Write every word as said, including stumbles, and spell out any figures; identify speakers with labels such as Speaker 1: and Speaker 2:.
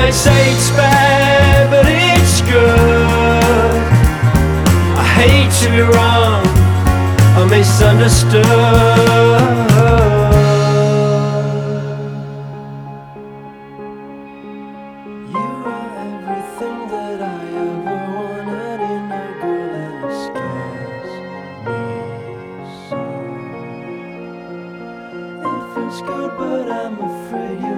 Speaker 1: They say it's bad, but it's good. I hate to be wrong or misunderstood. You are everything that I ever wanted in a girl, and it scares me so. It feels good, but I'm afraid you